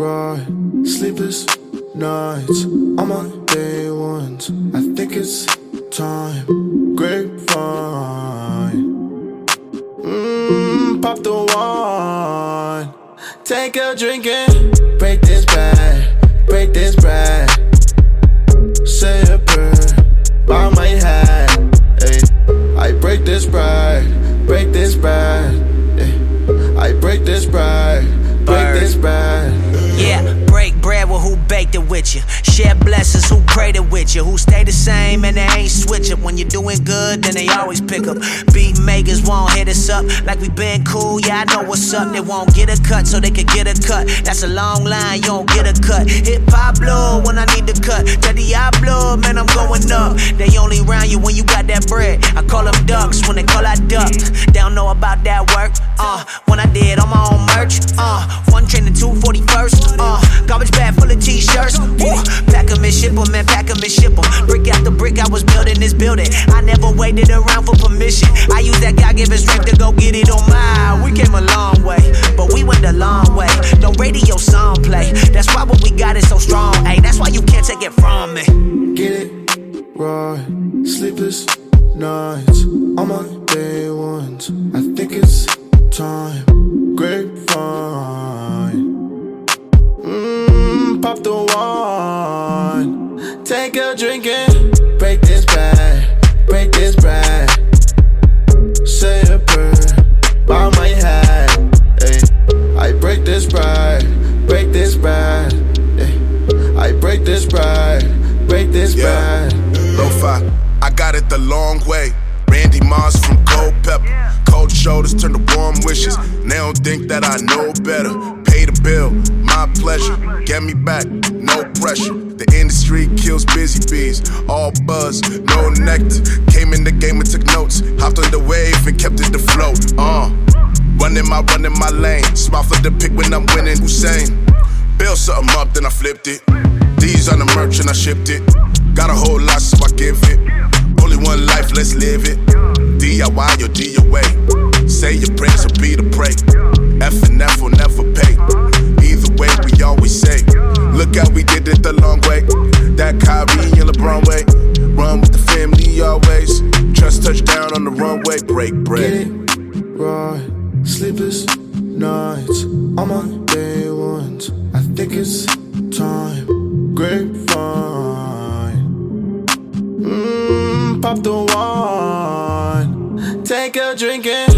right. Sleepless nights on my day ones. I think it's time. Grapevine. Pop the wine. Take a drink and break this bad. Break this bad. Say a prayer by my hat. Ay. I break this bride. Break this bride. I break this bride. Break this bride. Yeah, break bread with who baked it with you. Share blessings, who prayed it with you. Who stay the same and they ain't switch up. When you're doing good, then they always pick up. Beat makers won't hit us up like we been cool, yeah, I know what's up. They won't get a cut so they can get a cut. That's a long line, you don't get a cut. Hip hop blow when I need to cut. Teddy Diablo, man, I'm going up. They only round you when you got that bread. I call them ducks when they call I duck. They don't know about that work. When I did on my own merch. One train to 241st. Garbage bag full of t-shirts. Pack 'em and ship 'em, man, pack 'em and ship 'em. Brick after brick, I was building this building. I never waited around for permission. I used that God-given strength to go get it on mine. We came a long way, but we went the long way. No radio song play. That's why what we got is so strong. Hey, that's why you can't take it from me. Get it right. Sleepless nights on my day ones. I think it's time. Grapevine. Pop the wine. Take a drink and break this bad. Break this bride. Say a prayer by my hat. Ay. I break this bride. Break this bride. Ay. I break this bride. Break this bride. Lo-fi, I got it the long way. Randy Moss from Cold Pepper. Cold shoulders turn to warm wishes. They don't think that I know better. Pay the bill, my pleasure. Get me back, no pressure. The industry kills busy bees. All buzz, no nectar. Came in the game and took notes. Hopped on the wave and kept it afloat. Running my lane. Smile for the pick when I'm winning. Hussein. Built something up, then I flipped it. D's on the merch and I shipped it. Got a whole lot, so I give it. Only one life, let's live it. DIY or DOA. Say your prayers or be the pray. F and F will never pay. Either way, we always say. Look how we did it the long way. That Kyrie and LeBron way. Run with the family always. Trust touchdown on the runway. Break bread. Get it right. Sleepless nights on my day ones. I think it's time. Grapevine. Pop the wine. Take a drink and